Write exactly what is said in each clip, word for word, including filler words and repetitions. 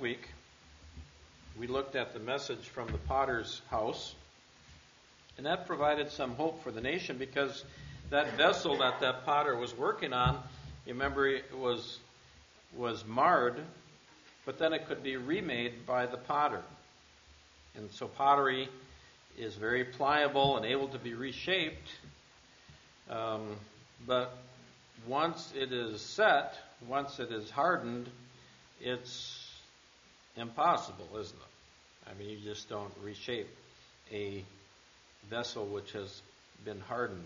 week, we looked at the message from the potter's house, and that provided some hope for the nation because that vessel that that potter was working on, you remember, it was was marred, but then it could be remade by the potter. And so pottery is very pliable and able to be reshaped, um, but once it is set, once it is hardened, it's impossible, isn't it? I mean, you just don't reshape a vessel which has been hardened.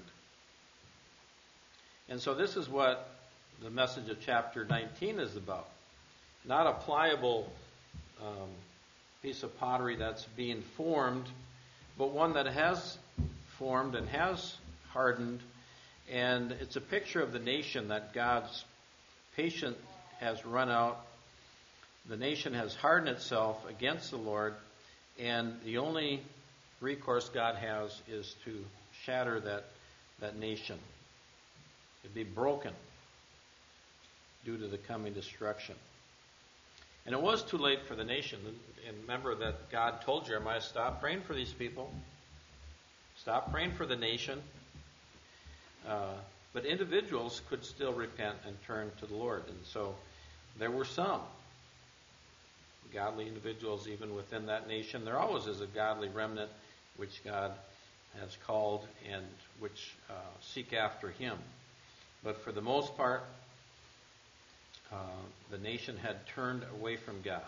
And so this is what the message of chapter nineteen is about. Not a pliable um, piece of pottery that's being formed, but one that has formed and has hardened. And it's a picture of the nation that God's patience has run out. The nation has hardened itself against the Lord, and the only recourse God has is to shatter that, that nation. It'd be broken due to the coming destruction. And it was too late for the nation. And remember that God told Jeremiah, stop praying for these people. Stop praying for the nation. Uh, but individuals could still repent and turn to the Lord. And so there were some godly individuals even within that nation. There always is a godly remnant which God has called and which uh, seek after Him. But for the most part, uh, the nation had turned away from God.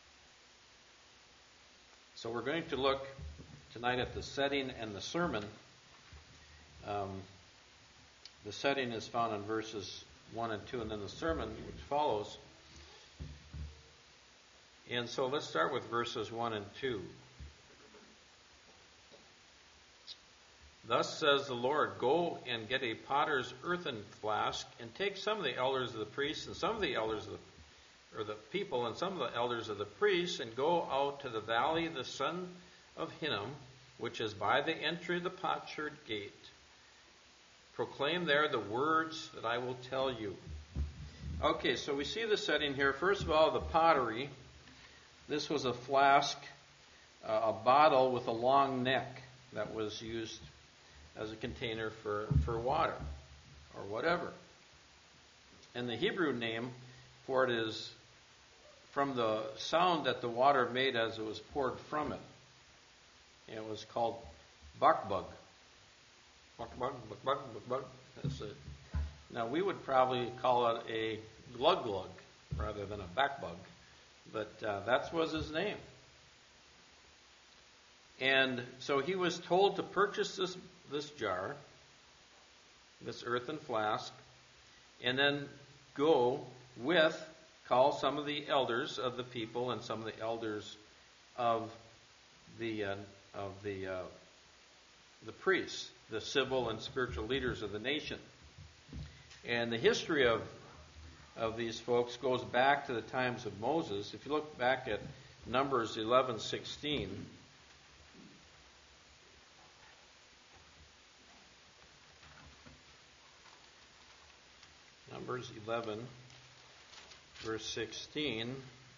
So we're going to look tonight at the setting and the sermon. Um, the setting is found in verses one and two, and then the sermon which follows. And so let's start with verses one and two. Thus says the Lord, go and get a potter's earthen flask, and take some of the elders of the priests, and some of the elders of the, or the people, and some of the elders of the priests, and go out to the valley of the son of Hinnom, which is by the entry of the potsherd gate. Proclaim there the words that I will tell you. Okay, so we see the setting here. First of all, the pottery. This was a flask, uh, a bottle with a long neck that was used as a container for, for water or whatever. And the Hebrew name for it is from the sound that the water made as it was poured from it. And it was called bakbug. Bakbug, bakbug, bakbug. That's it. Now we would probably call it a glug glug rather than a backbug. But uh, that was his name. And so he was told to purchase this, this jar, this earthen flask, and then go with, call some of the elders of the people and some of the elders of the uh, of the uh, the priests, the civil and spiritual leaders of the nation. And the history of of these folks goes back to the times of Moses. If you look back at Numbers eleven sixteen, Numbers eleven, verse sixteen.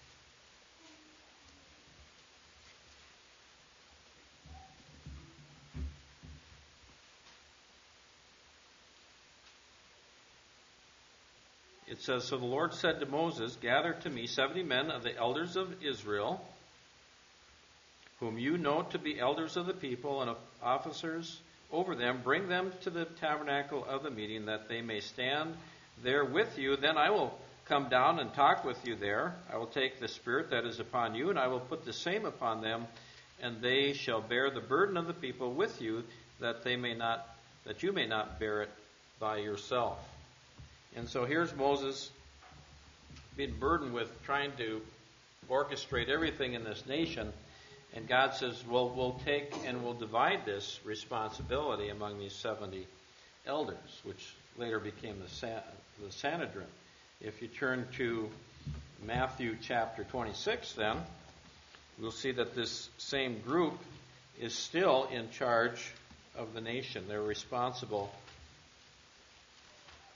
It says, so the Lord said to Moses, gather to me seventy men of the elders of Israel, whom you know to be elders of the people and officers over them. Bring them to the tabernacle of the meeting, that they may stand there with you. Then I will come down and talk with you there. I will take the spirit that is upon you, and I will put the same upon them, and they shall bear the burden of the people with you, that they may not, that you may not bear it by yourself. And so here's Moses being burdened with trying to orchestrate everything in this nation. And God says, well, we'll take and we'll divide this responsibility among these seventy elders, which later became the, San- the Sanhedrin. If you turn to Matthew chapter twenty-six, then, we'll see that this same group is still in charge of the nation. They're responsible.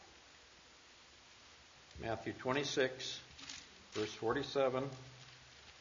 Matthew twenty-six, verse forty-seven.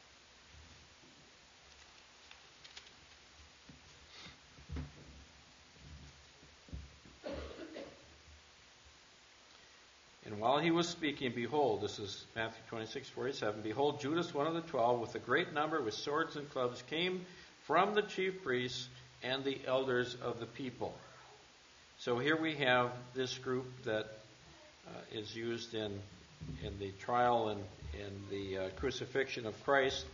while he was speaking, behold, this is Matthew twenty-six forty-seven, behold, Judas, one of the twelve, with a great number, with swords and clubs, came from the chief priests and the elders of the people. So here we have this group that uh, is used in in the trial and in the uh, crucifixion of Christ.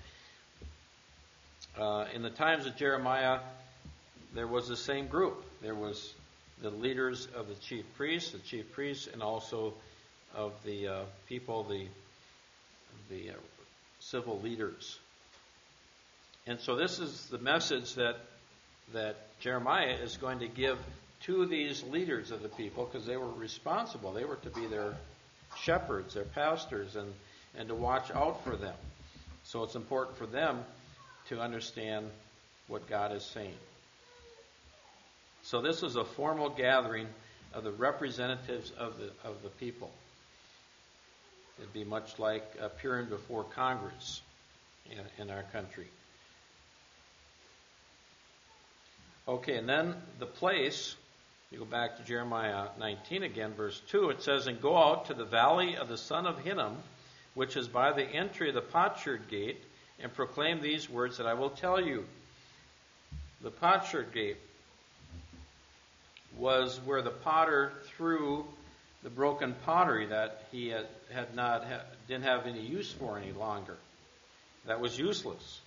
Uh, in the times of Jeremiah, there was the same group. There was the leaders of the chief priests, the chief priests, and also of the uh, people, the the uh, civil leaders. And so this is the message that that Jeremiah is going to give to these leaders of the people, because they were responsible. They were to be their shepherds, their pastors, and, and to watch out for them. So it's important for them to understand what God is saying. So this is a formal gathering of the representatives of the of the people. It'd be much like appearing before Congress in, in our country. Okay, and then the place, you go back to Jeremiah nineteen again, verse two, it says, and go out to the valley of the son of Hinnom, which is by the entry of the potsherd gate, and proclaim these words that I will tell you. The potsherd gate was where the potter threw the broken pottery that he had, had not ha, didn't have any use for any longer. That was useless.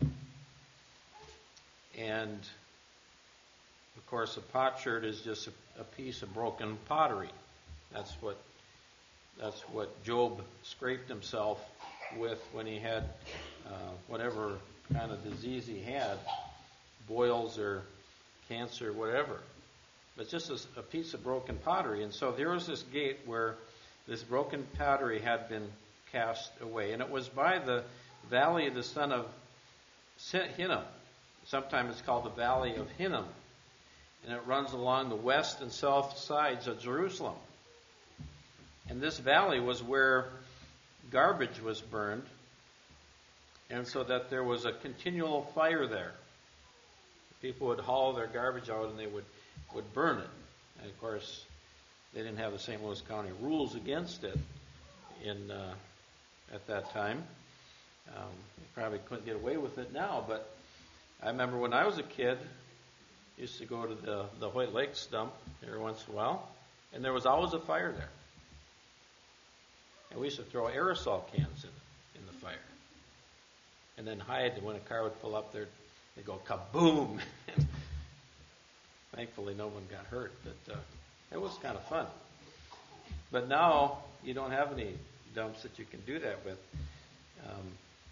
And of course, a potsherd is just a, a piece of broken pottery. That's what that's what Job scraped himself with when he had uh, whatever kind of disease he had, boils or cancer, whatever. But just a, a piece of broken pottery. And so there was this gate where this broken pottery had been cast away. And it was by the valley of the son of Hinnom. Sometimes it's called the valley of Hinnom. And it runs along the west and south sides of Jerusalem. And this valley was where garbage was burned, and so that there was a continual fire there. People would haul their garbage out and they would, would burn it. And of course, they didn't have the Saint Louis County rules against it in uh, at that time. Um, they probably couldn't get away with it now, but I remember when I was a kid, used to go to the, the Hoyt Lakes dump every once in a while, and there was always a fire there. And we used to throw aerosol cans in, in the fire. And then hide, and when a car would pull up there, they'd go kaboom! Thankfully, no one got hurt, but uh, it was kind of fun. But now, you don't have any dumps that you can do that with. Um,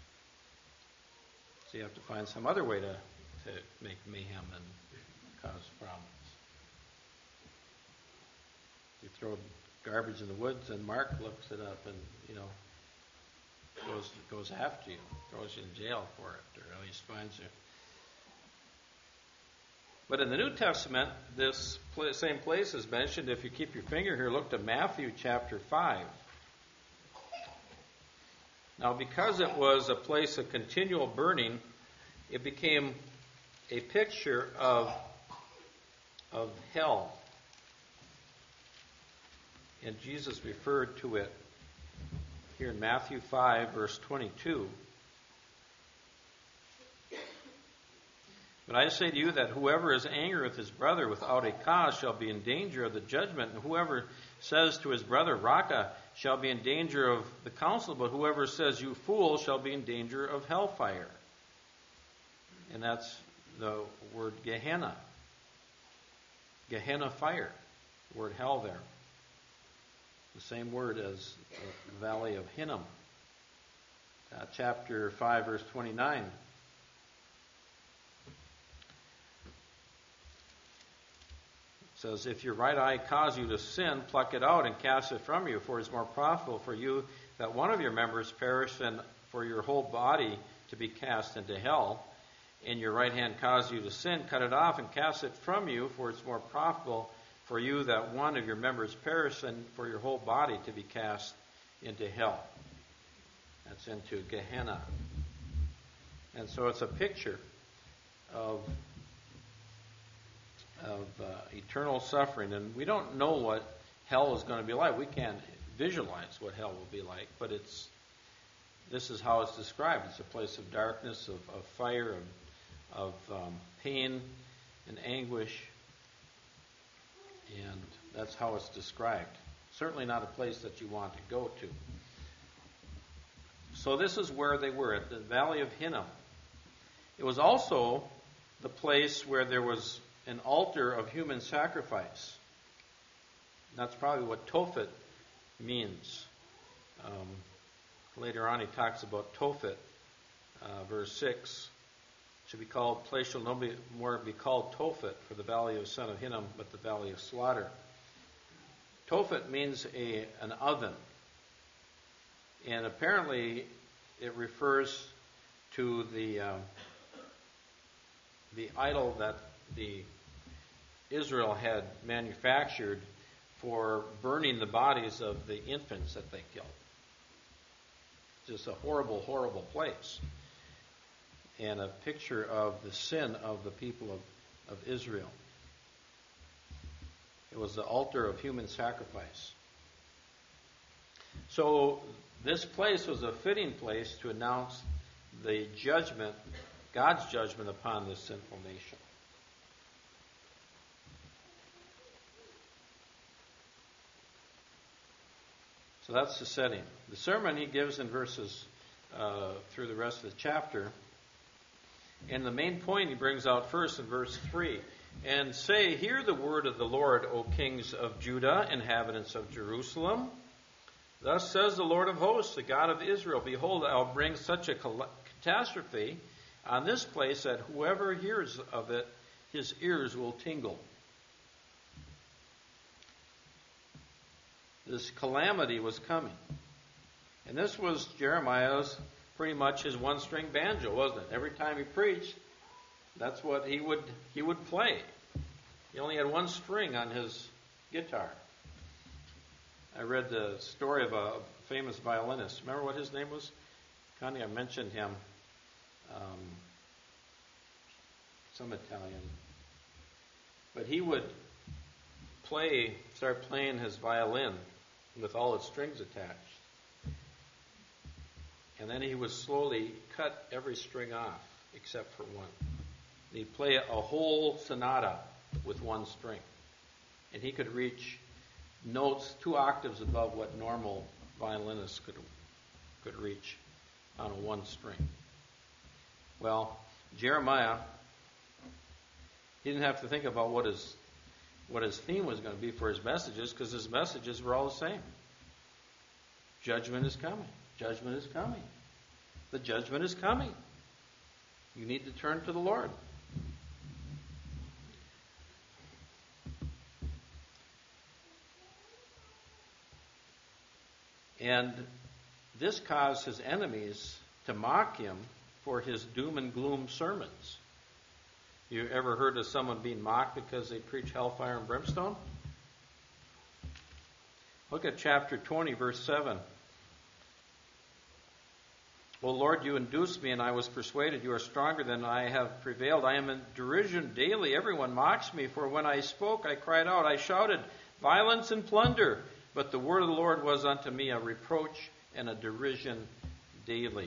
so you have to find some other way to, to make mayhem and cause problems. You throw garbage in the woods, and Mark looks it up, and you know goes goes after you, throws you in jail for it, or at least finds you. But in the New Testament, this pl- same place is mentioned. If you keep your finger here, look to Matthew chapter five. Now, because it was a place of continual burning, it became a picture of of hell. And Jesus referred to it here in Matthew five, verse twenty-two. But I say to you that whoever is angry with his brother without a cause shall be in danger of the judgment, and whoever says to his brother, Raca, shall be in danger of the council, but whoever says, you fool, shall be in danger of hellfire. And that's the word Gehenna. Gehenna fire. The word hell there. The same word as the valley of Hinnom. Uh, chapter five, verse twenty-nine. It says, if your right eye cause you to sin, pluck it out and cast it from you, for it is more profitable for you that one of your members perish than for your whole body to be cast into hell. And your right hand cause you to sin, cut it off and cast it from you, for it's more profitable for you that one of your members perish than for your whole body to be cast into hell. That's into Gehenna. And so it's a picture of, of uh, eternal suffering. And we don't know what hell is going to be like. We can't visualize what hell will be like, but it's this is how it's described. It's a place of darkness, of, of fire, of, of um, pain and anguish, and that's how it's described. Certainly not a place that you want to go to. So this is where they were, at the Valley of Hinnom. It was also the place where there was an altar of human sacrifice. That's probably what Tophet means. Um, later on he talks about Tophet, uh, verse six. Should be called, place shall no more be called Tophet for the valley of son of Hinnom, but the valley of slaughter. Tophet means a an oven. And apparently it refers to the uh, the idol that the Israel had manufactured for burning the bodies of the infants that they killed. Just a horrible, horrible place. And a picture of the sin of the people of, of Israel. It was the altar of human sacrifice. So this place was a fitting place to announce the judgment, God's judgment upon this sinful nation. So that's the setting. The sermon he gives in verses uh, through the rest of the chapter. And the main point he brings out first in verse three. And say, hear the word of the Lord, O kings of Judah, inhabitants of Jerusalem. Thus says the Lord of hosts, the God of Israel, behold, I'll bring such a catastrophe on this place that whoever hears of it, his ears will tingle. This calamity was coming. And this was Jeremiah's, pretty much his one-string banjo, wasn't it? Every time he preached, that's what he would he would play. He only had one string on his guitar. I read the story of a famous violinist. Remember what his name was? Connie, I mentioned him. Um, some Italian. But he would play, start playing his violin with all its strings attached. And then he would slowly cut every string off except for one. And he'd play a whole sonata with one string. And he could reach notes two octaves above what normal violinists could could reach on a one string. Well, Jeremiah, he didn't have to think about what his what his theme was going to be for his messages, because his messages were all the same. Judgment is coming. Judgment is coming. The judgment is coming. You need to turn to the Lord. And this caused his enemies to mock him for his doom and gloom sermons. You ever heard of someone being mocked because they preach hellfire and brimstone? Look at chapter twenty, verse seven. O Lord, you induced me, and I was persuaded. You are stronger than I have prevailed. I am in derision daily. Everyone mocks me, for when I spoke, I cried out. I shouted, violence and plunder. But the word of the Lord was unto me a reproach and a derision daily.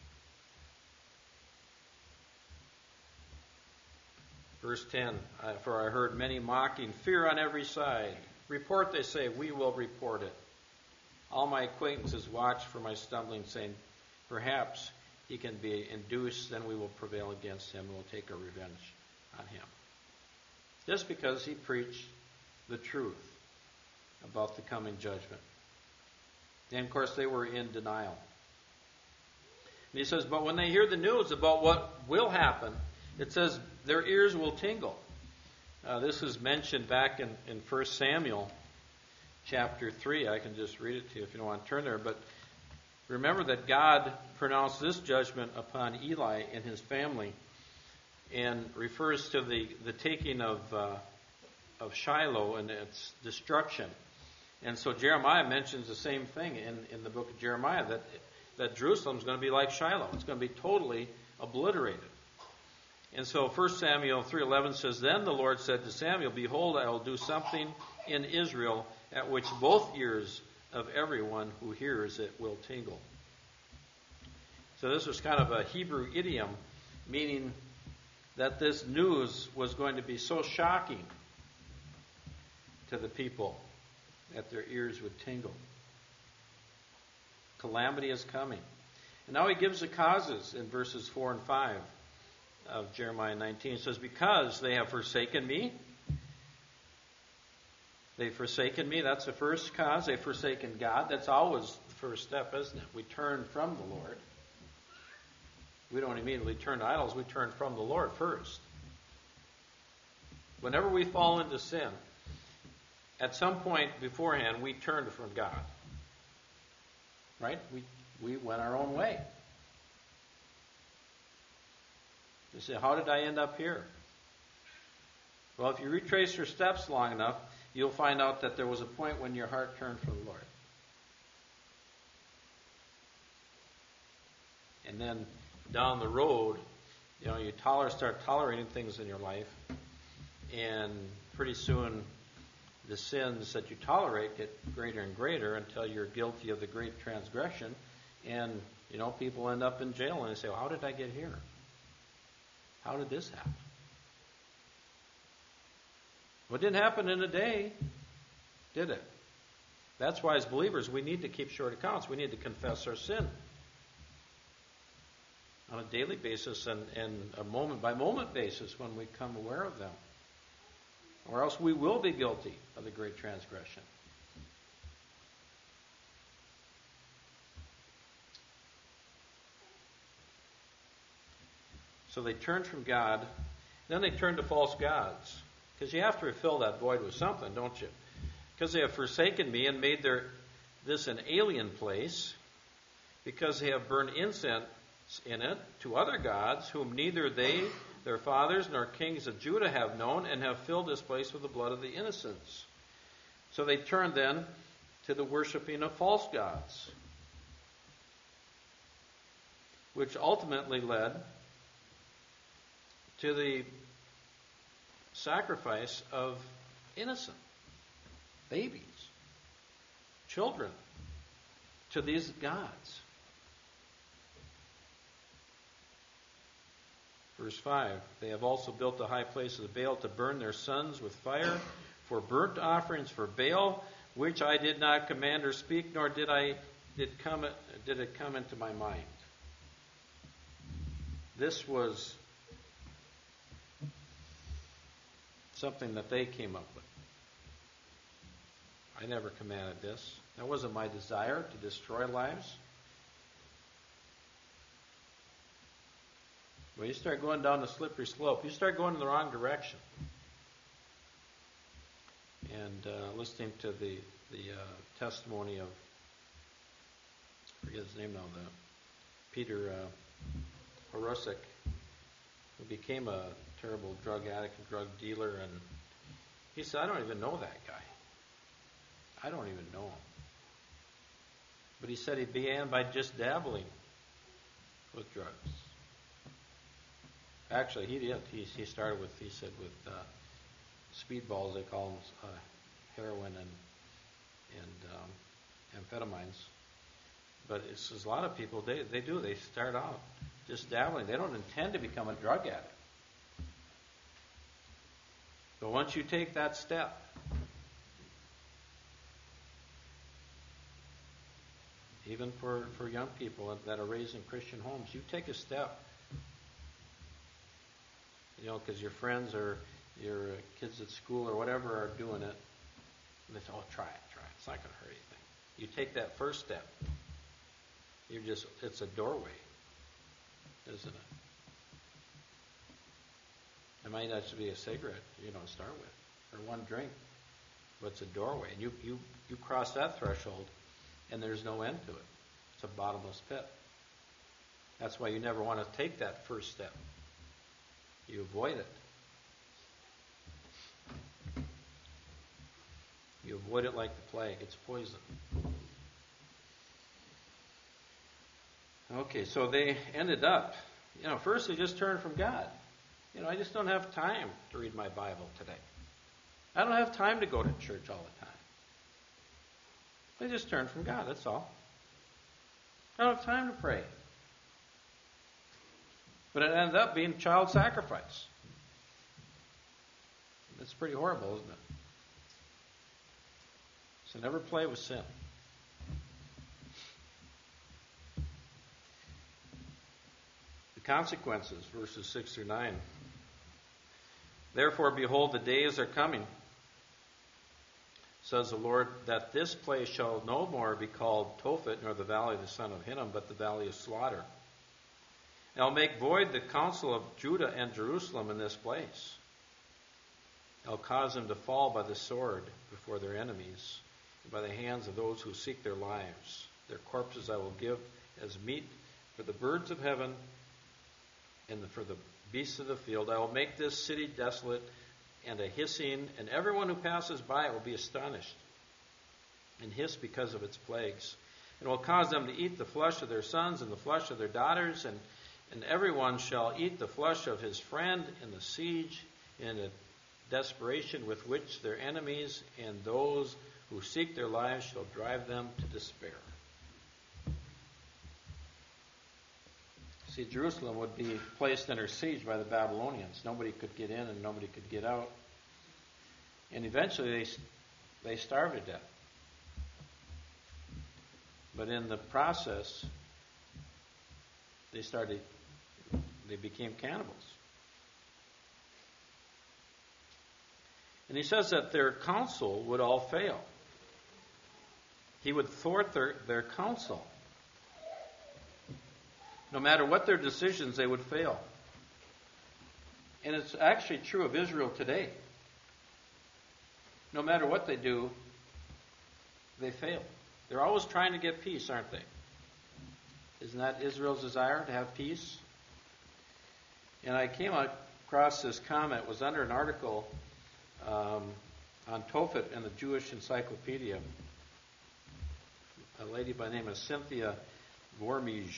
Verse ten, for I heard many mocking, fear on every side. Report, they say, we will report it. All my acquaintances watch for my stumbling, saying, perhaps he can be induced, then we will prevail against him and will take our revenge on him. Just because he preached the truth about the coming judgment. And of course they were in denial. And he says, but when they hear the news about what will happen, it says their ears will tingle. Uh, this is mentioned back in, in First Samuel chapter three. I can just read it to you if you don't want to turn there. But remember that God pronounced this judgment upon Eli and his family, and refers to the, the taking of uh, of Shiloh and its destruction. And so Jeremiah mentions the same thing in, in the book of Jeremiah, that that Jerusalem is going to be like Shiloh. It's going to be totally obliterated. And so First Samuel three eleven says, then the Lord said to Samuel, behold, I will do something in Israel at which both ears of everyone who hears it will tingle. So this was kind of a Hebrew idiom, meaning that this news was going to be so shocking to the people that their ears would tingle. Calamity is coming. And now he gives the causes in verses four and five of Jeremiah nineteen. It says, because they have forsaken me. They've forsaken me. That's the first cause. They've forsaken God. That's always the first step, isn't it? We turn from the Lord. We don't immediately turn to idols. We turn from the Lord first. Whenever we fall into sin, at some point beforehand, we turned from God. Right? We we went our own way. You say, how did I end up here? Well, if you retrace your steps long enough, you'll find out that there was a point when your heart turned from the Lord. And then down the road, you know, you toler- start tolerating things in your life, and pretty soon the sins that you tolerate get greater and greater until you're guilty of the great transgression. And, you know, people end up in jail and they say, well, how did I get here? How did this happen? Well, it didn't happen in a day, did it? That's why as believers we need to keep short accounts. We need to confess our sin on a daily basis and, and a moment-by-moment basis when we come aware of them. Or else we will be guilty of the great transgression. So they turned from God, then they turned to false gods. Because you have to fill that void with something, don't you? Because they have forsaken me and made their this an alien place, because they have burned incense in it to other gods, whom neither they, their fathers, nor kings of Judah have known, and have filled this place with the blood of the innocents. So they turned then to the worshiping of false gods, which ultimately led to the sacrifice of innocent babies, children, to these gods. Verse five, they have also built the high places of Baal to burn their sons with fire for burnt offerings for Baal, which I did not command or speak, nor did I did come did it come into my mind. This was something that they came up with. I never commanded this. That wasn't my desire to destroy lives. When you start going down the slippery slope, you start going in the wrong direction. And uh, listening to the the uh, testimony of, I forget his name now, the Peter uh, Horosik, who became a terrible drug addict and drug dealer, and he said, I don't even know that guy. I don't even know him. But he said he began by just dabbling with drugs. Actually, he did. He, he started with, he said, with uh, speedballs, they call them uh, heroin and and um, amphetamines. But it's, it's a lot of people, they, they do. They start out just dabbling. They don't intend to become a drug addict. But once you take that step, even for, for young people that are raised in Christian homes, you take a step. You know, because your friends or your kids at school or whatever are doing it, and they say, oh, try it, try it. It's not going to hurt anything. You take that first step. You're just, it's a doorway, isn't it? It might not just be a cigarette, you know, to start with, or one drink, but it's a doorway. And you, you, you cross that threshold, and there's no end to it. It's a bottomless pit. That's why you never want to take that first step. You avoid it. You avoid it like the plague. It's poison. Okay, so they ended up, you know, first they just turned from God. You know, I just don't have time to read my Bible today. I don't have time to go to church all the time. They just turned from God, that's all. I don't have time to pray. But it ended up being child sacrifice. That's pretty horrible, isn't it? So never play with sin. The consequences, verses six through nine. Therefore, behold, the days are coming, says the Lord, that this place shall no more be called Tophet, nor the valley of the son of Hinnom, but the valley of slaughter. And I'll make void the counsel of Judah and Jerusalem in this place. I'll cause them to fall by the sword before their enemies, and by the hands of those who seek their lives. Their corpses I will give as meat for the birds of heaven and for the beasts of the field. I will make this city desolate and a hissing, and everyone who passes by it will be astonished and hiss because of its plagues. And will cause them to eat the flesh of their sons and the flesh of their daughters, and, and everyone shall eat the flesh of his friend in the siege, in the desperation with which their enemies and those who seek their lives shall drive them to despair. See, Jerusalem would be placed under siege by the Babylonians. Nobody could get in and nobody could get out. And eventually they, they starved to death. But in the process, they started, they became cannibals. And he says that their counsel would all fail. He would thwart their, their counsel. No matter what their decisions, they would fail. And it's actually true of Israel today. No matter what they do, they fail. They're always trying to get peace, aren't they? Isn't that Israel's desire, to have peace? And I came across this comment. It was under an article um, on Tophet in the Jewish Encyclopedia. A lady by the name of Cynthia Vormij.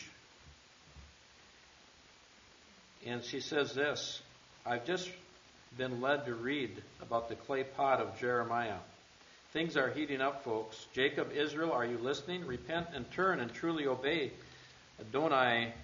And she says this: I've just been led to read about the clay pot of Jeremiah. Things are heating up, folks. Jacob, Israel, are you listening? Repent and turn and truly obey Adonai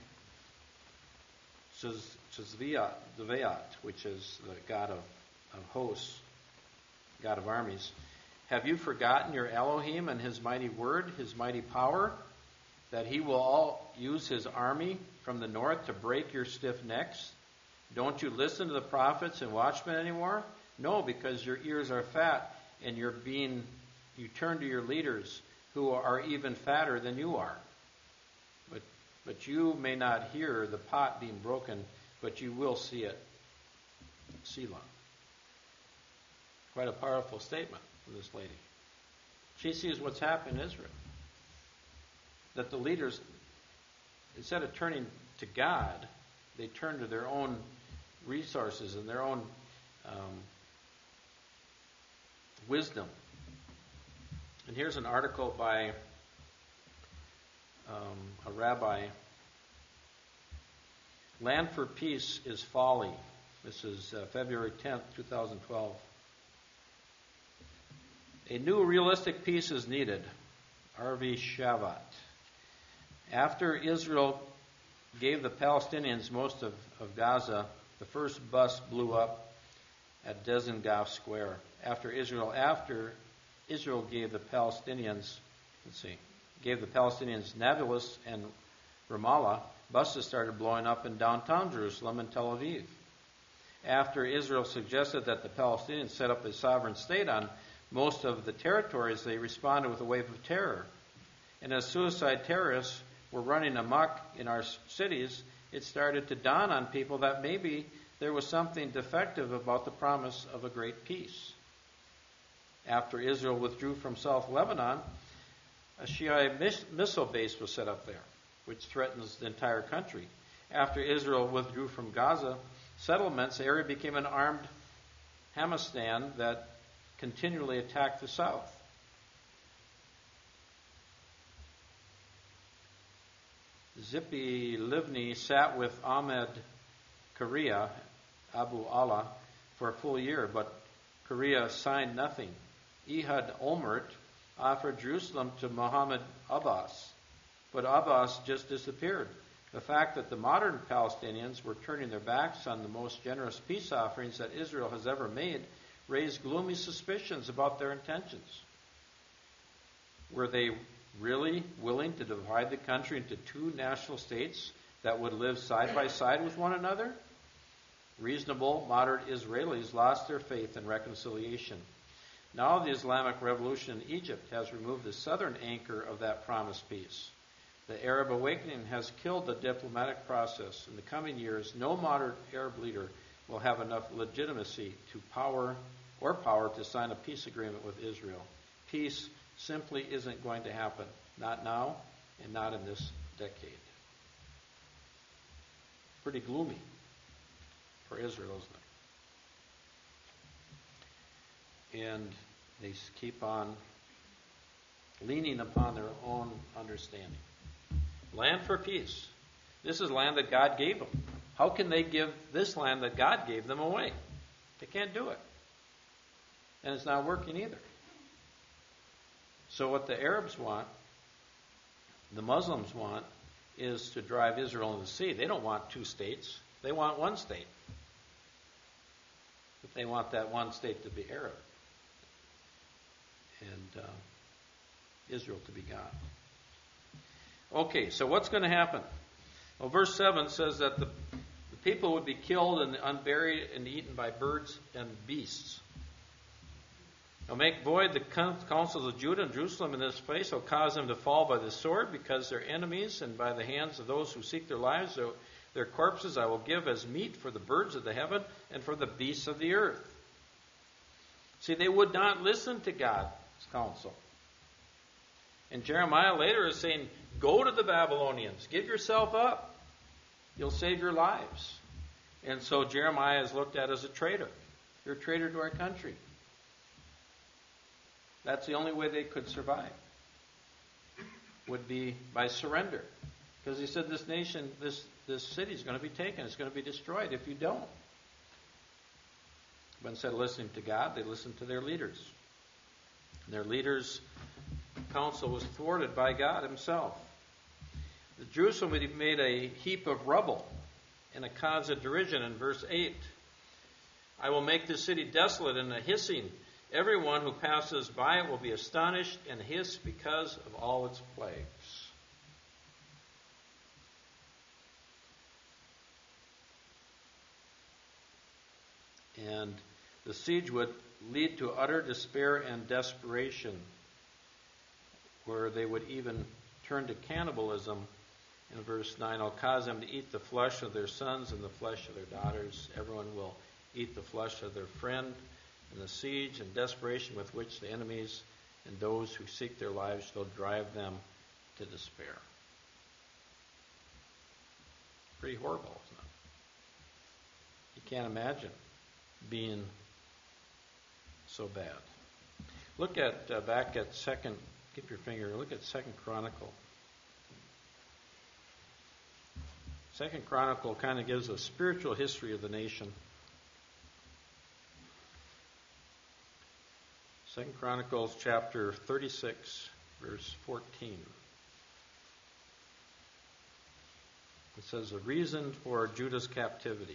Tzvaot, which is the God of, of hosts, God of armies. Have you forgotten your Elohim and his mighty word, his mighty power, that he will all use his army from the north to break your stiff necks? Don't you listen to the prophets and watchmen anymore? No, because your ears are fat and you're being, you turn to your leaders who are even fatter than you are. But, but you may not hear the pot being broken, but you will see it. Selah. Quite a powerful statement from this lady. She sees what's happened in Israel. That the leaders, instead of turning to God, they turn to their own resources and their own um, wisdom. And here's an article by um, a rabbi. Land for Peace is Folly. This is uh, February tenth, twenty twelve. A new realistic peace is needed. R V Shavat. After Israel gave the Palestinians most of, of Gaza, the first bus blew up at Dizengoff Square. After Israel, after Israel gave the Palestinians, let's see, gave the Palestinians Nablus and Ramallah, buses started blowing up in downtown Jerusalem and Tel Aviv. After Israel suggested that the Palestinians set up a sovereign state on most of the territories, they responded with a wave of terror. And as suicide terrorists were running amok in our cities, it started to dawn on people that maybe there was something defective about the promise of a great peace. After Israel withdrew from South Lebanon, a Shiite missile base was set up there, which threatens the entire country. After Israel withdrew from Gaza settlements, the area became an armed Hamastan that continually attacked the south. Zippy Livni sat with Ahmed Korea, Abu Allah, for a full year, but Korea signed nothing. Ehud Olmert, offered Jerusalem to Muhammad Abbas, but Abbas just disappeared. The fact that the modern Palestinians were turning their backs on the most generous peace offerings that Israel has ever made raised gloomy suspicions about their intentions. Were they really willing to divide the country into two national states that would live side by side with one another? Reasonable, moderate Israelis lost their faith in reconciliation. Now the Islamic Revolution in Egypt has removed the southern anchor of that promised peace. The Arab awakening has killed the diplomatic process. In the coming years, no moderate Arab leader will have enough legitimacy to power or power to sign a peace agreement with Israel. Peace simply isn't going to happen. Not now and not in this decade. Pretty gloomy for Israel, isn't it? And they keep on leaning upon their own understanding. Land for peace. This is land that God gave them. How can they give this land that God gave them away? They can't do it. And it's not working either. So what the Arabs want, the Muslims want, is to drive Israel into the sea. They don't want two states. They want one state. But they want that one state to be Arab. And uh, Israel to be God. Okay, so what's going to happen? Well, verse seven says that the, the people would be killed and unburied and eaten by birds and beasts. I'll make void the counsels of Judah and Jerusalem in this place. I'll cause them to fall by the sword because they're enemies, and by the hands of those who seek their lives. So their corpses I will give as meat for the birds of the heaven and for the beasts of the earth. See, they would not listen to God's counsel. And Jeremiah later is saying, go to the Babylonians. Give yourself up. You'll save your lives. And so Jeremiah is looked at as a traitor. You're a traitor to our country. That's the only way they could survive. Would be by surrender. Because he said this nation, this, this city is going to be taken. It's going to be destroyed if you don't. But instead of listening to God, they listened to their leaders. And their leaders' counsel was thwarted by God himself. Jerusalem would be made a heap of rubble and a cause of derision in verse eight. I will make the city desolate and a hissing. Everyone who passes by it will be astonished and hiss because of all its plagues. And the siege would lead to utter despair and desperation, where they would even turn to cannibalism. In verse nine, I'll cause them to eat the flesh of their sons and the flesh of their daughters. Everyone will eat the flesh of their friend. And the siege and desperation with which the enemies and those who seek their lives shall drive them to despair. Pretty horrible, isn't it? You can't imagine being so bad. Look at uh, back at second. Keep your finger. Look at Second Chronicle. Second Chronicle kind of gives a spiritual history of the nation. Second Chronicles chapter thirty-six, verse fourteen. It says, a reason for Judah's captivity.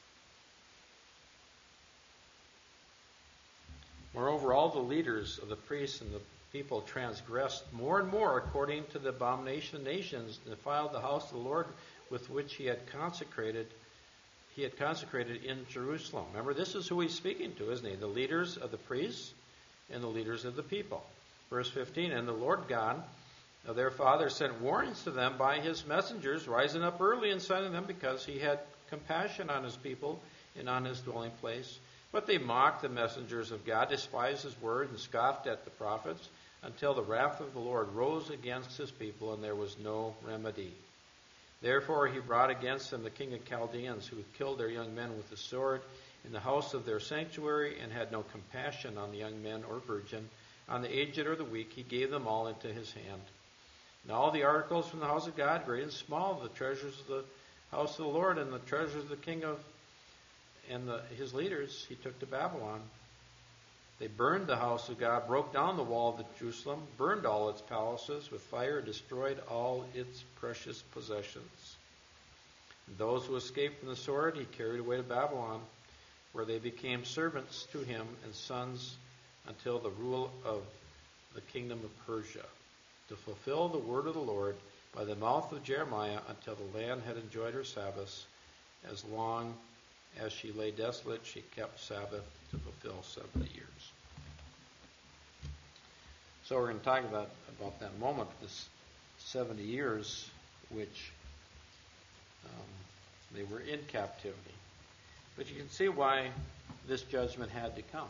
Moreover, all the leaders of the priests and the people transgressed more and more according to the abomination of nations, and defiled the house of the Lord with which he had consecrated he had consecrated in Jerusalem. Remember, this is who he's speaking to, isn't he? The leaders of the priests and the leaders of the people. Verse fifteen, and the Lord God of their father sent warnings to them by his messengers, rising up early and sending them, because he had compassion on his people and on his dwelling place. But they mocked the messengers of God, despised his word, and scoffed at the prophets, until the wrath of the Lord rose against his people, and there was no remedy. Therefore he brought against them the king of Chaldeans, who killed their young men with the sword in the house of their sanctuary, and had no compassion on the young men or virgin, on the aged or the weak. He gave them all into his hand. And all the articles from the house of God, great and small, the treasures of the house of the Lord, and the treasures of the king of and the, his leaders, he took to Babylon. They burned the house of God, broke down the wall of Jerusalem, burned all its palaces with fire, destroyed all its precious possessions. And those who escaped from the sword he carried away to Babylon, where they became servants to him and sons until the rule of the kingdom of Persia, to fulfill the word of the Lord by the mouth of Jeremiah, until the land had enjoyed her Sabbaths. As long as she lay desolate, she kept Sabbath to fulfill seventy years. So we're going to talk about, about that moment, this seventy years, which um, they were in captivity. But you can see why this judgment had to come.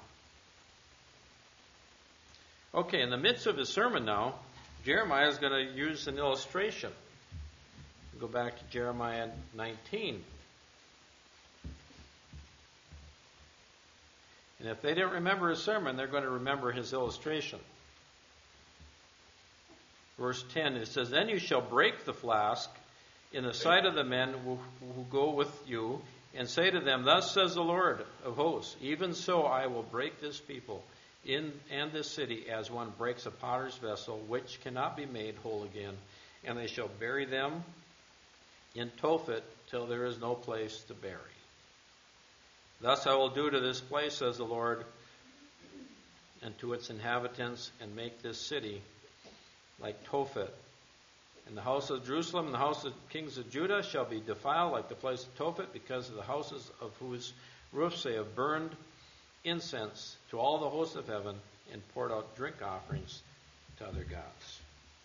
Okay, in the midst of his sermon now, Jeremiah is going to use an illustration. Go back to Jeremiah nineteen. And if they didn't remember his sermon, they're going to remember his illustration. Verse ten, it says, "Then you shall break the flask in the sight of the men who, who go with you, and say to them, Thus says the Lord of hosts, even so I will break this people in and this city as one breaks a potter's vessel, which cannot be made whole again. And they shall bury them in Tophet till there is no place to bury. Thus I will do to this place, says the Lord, and to its inhabitants, and make this city like Tophet. And the house of Jerusalem and the house of kings of Judah shall be defiled like the place of Tophet, because of the houses of whose roofs they have burned incense to all the hosts of heaven, and poured out drink offerings to other gods."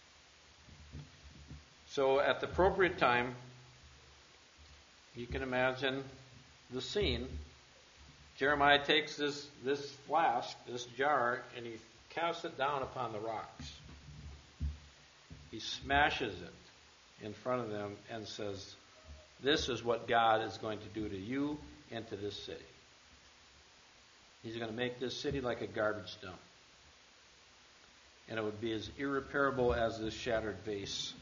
So at the appropriate time, you can imagine the scene. Jeremiah takes this, this flask, this jar, and he casts it down upon the rocks. He smashes it in front of them and says, "This is what God is going to do to you and to this city. He's going to make this city like a garbage dump. And it would be as irreparable as this shattered vase."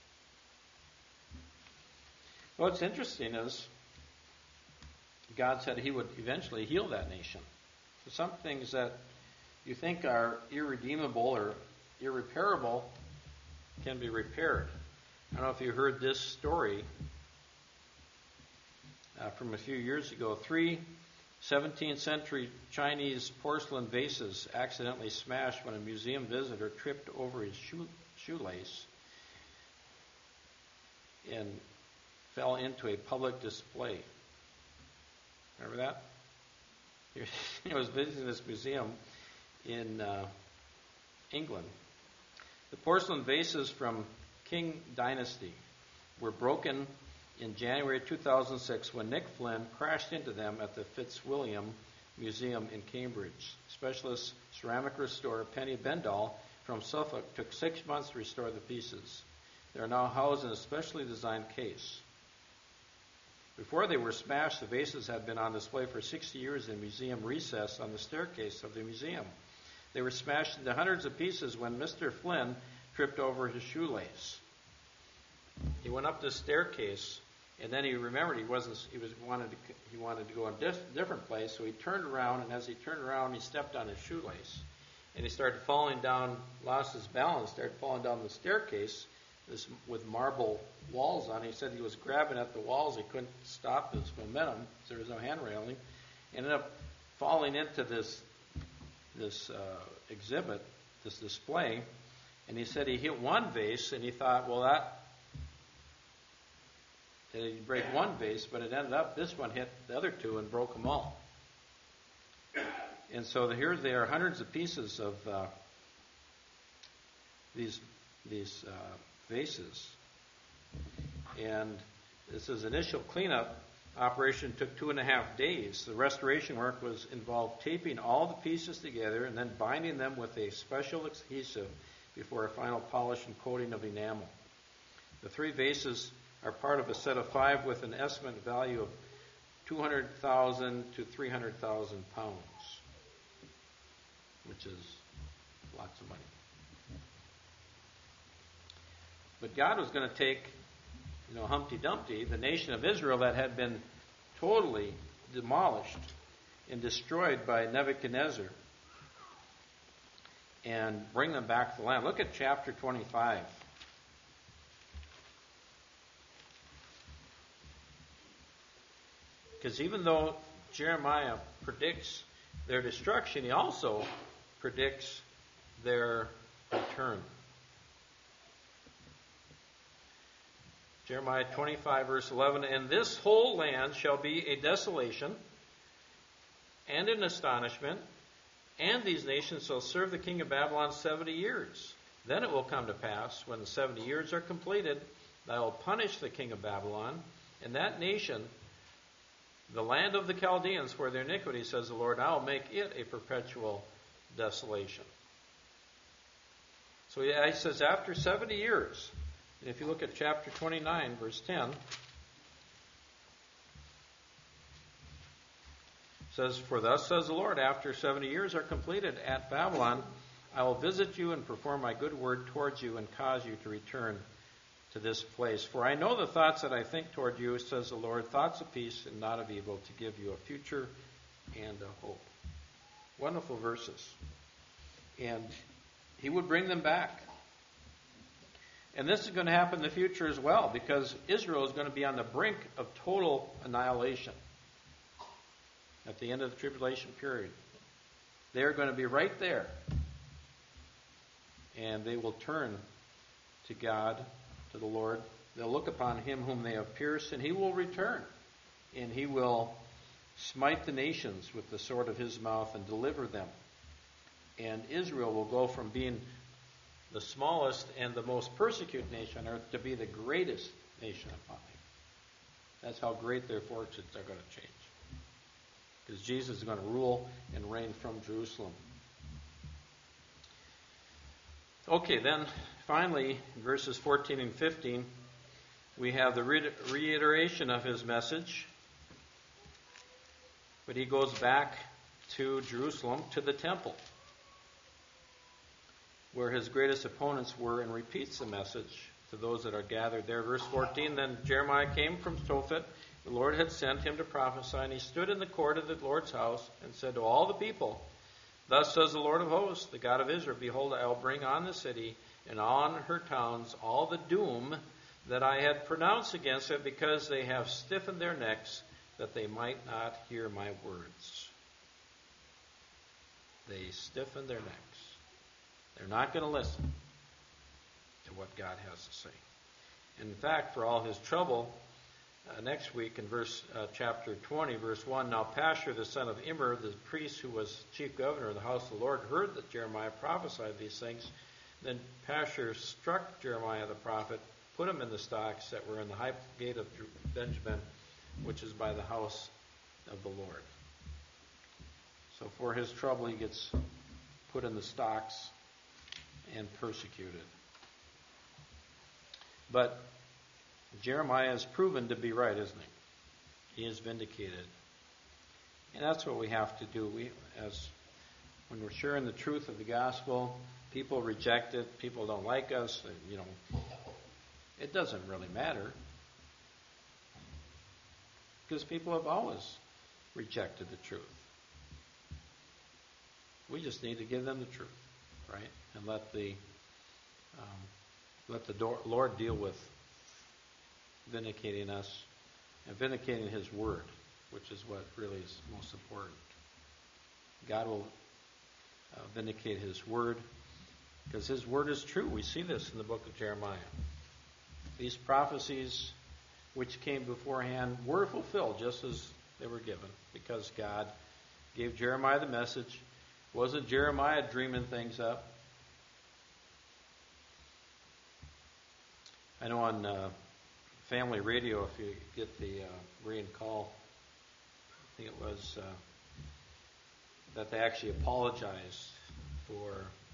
What's interesting is God said he would eventually heal that nation. So some things that you think are irredeemable or irreparable can be repaired. I don't know if you heard this story uh, from a few years ago. Three seventeenth century Chinese porcelain vases accidentally smashed when a museum visitor tripped over his shoe, shoelace and fell into a public display. Remember that? He was visiting this museum in uh, England. The porcelain vases from Qing Dynasty were broken in January two thousand six when Nick Flynn crashed into them at the Fitzwilliam Museum in Cambridge. Specialist ceramic restorer Penny Bendall from Suffolk took six months to restore the pieces. They are now housed in a specially designed case. Before they were smashed, the vases had been on display for sixty years in museum recess on the staircase of the museum. They were smashed into hundreds of pieces when Mister Flynn tripped over his shoelace. He went up the staircase, and then he remembered he wasn't. He was wanted to. He wanted to go a dis, different place, so he turned around, and as he turned around, he stepped on his shoelace, and he started falling down. Lost his balance. Started falling down the staircase. This with marble walls on it. He said he was grabbing at the walls. He couldn't stop his momentum. So there was no hand railing. He ended up falling into this this uh, exhibit, this display. And he said he hit one vase, and he thought, well, that he'd break one vase, but it ended up this one hit the other two and broke them all. And so here there are hundreds of pieces of uh, these these. Uh, vases. And this is initial cleanup operation took two and a half days. The restoration work was involved taping all the pieces together and then binding them with a special adhesive before a final polish and coating of enamel. The three vases are part of a set of five with an estimate value of two hundred thousand to three hundred thousand pounds, which is lots of money. But God was going to take, you know, Humpty Dumpty, the nation of Israel that had been totally demolished and destroyed by Nebuchadnezzar, and bring them back to the land. Look at chapter twenty-five. Because even though Jeremiah predicts their destruction, he also predicts their return. Jeremiah twenty-five, verse eleven, and this whole land shall be a desolation and an astonishment, and these nations shall serve the king of Babylon seventy years. Then it will come to pass, when the seventy years are completed, that I will punish the king of Babylon, and that nation, the land of the Chaldeans, for their iniquity, says the Lord, I will make it a perpetual desolation. So he says, after seventy years, if you look at chapter twenty-nine, verse ten, it says, for thus says the Lord, after seventy years are completed at Babylon, I will visit you and perform my good word towards you and cause you to return to this place. For I know the thoughts that I think toward you, says the Lord, thoughts of peace and not of evil, to give you a future and a hope. Wonderful verses. And he would bring them back. And this is going to happen in the future as well, because Israel is going to be on the brink of total annihilation at the end of the tribulation period. They're going to be right there. And they will turn to God, to the Lord. They'll look upon him whom they have pierced, and he will return. And he will smite the nations with the sword of his mouth and deliver them. And Israel will go from being the smallest and the most persecuted nation on earth to be the greatest nation upon earth. That's how great their fortunes are going to change. Because Jesus is going to rule and reign from Jerusalem. Okay, then finally, in verses fourteen and fifteen, we have the reiteration of his message. But he goes back to Jerusalem, to the temple, where his greatest opponents were, and repeats the message to those that are gathered there. Verse fourteen, then Jeremiah came from Tophet. The Lord had sent him to prophesy, and he stood in the court of the Lord's house and said to all the people, thus says the Lord of hosts, the God of Israel, behold, I will bring on the city and on her towns all the doom that I had pronounced against it, because they have stiffened their necks, that they might not hear my words. They stiffen their necks. They're not going to listen to what God has to say. In fact, for all his trouble, uh, next week in verse uh, chapter twenty, verse one, now Pashur, the son of Immer, the priest who was chief governor of the house of the Lord, heard that Jeremiah prophesied these things. Then Pashur struck Jeremiah the prophet, put him in the stocks that were in the high gate of Benjamin, which is by the house of the Lord. So for his trouble, he gets put in the stocks and persecuted. But Jeremiah is proven to be right, isn't he? He is vindicated. And that's what we have to do. We, as when we're sharing the truth of the gospel, people reject it, people don't like us, you know, it doesn't really matter. Because people have always rejected the truth. We just need to give them the truth, right? And let the um, let the do- Lord deal with vindicating us and vindicating his word, which is what really is most important. God will uh, vindicate his word, because his word is true. We see this in the book of Jeremiah. These prophecies which came beforehand were fulfilled just as they were given, because God gave Jeremiah the message. Wasn't Jeremiah dreaming things up? I know on uh, Family Radio, if you get the uh, rain call, I think it was uh, that they actually apologized for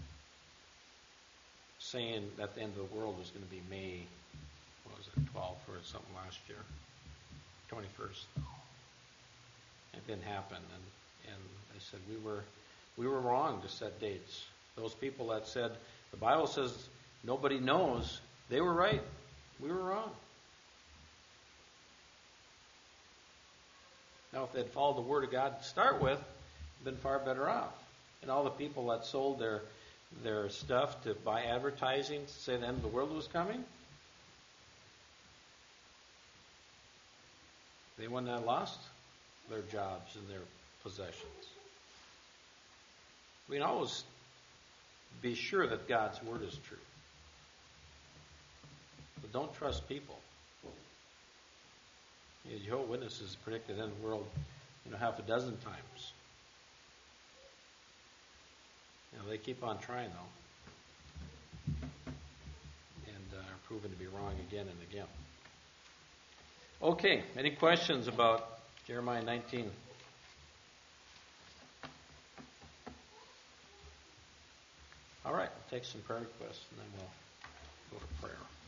saying that the end of the world was going to be May, what was it, twelfth or something last year, twenty-first. It didn't happen, and, and they said we were we were wrong to set dates. Those people that said the Bible says nobody knows, they were right. We were wrong. Now, if they'd followed the Word of God to start with, been far better off. And all the people that sold their their stuff to buy advertising to say the end of the world was coming? They wouldn't have lost their jobs and their possessions. We can always be sure that God's word is true. But don't trust people. You know, Jehovah's Witnesses predicted the end of the world, you know, half a dozen times. You know, they keep on trying though, and uh, are proven to be wrong again and again. Okay, any questions about Jeremiah nineteen? All right, we'll take some prayer requests and then we'll go to prayer.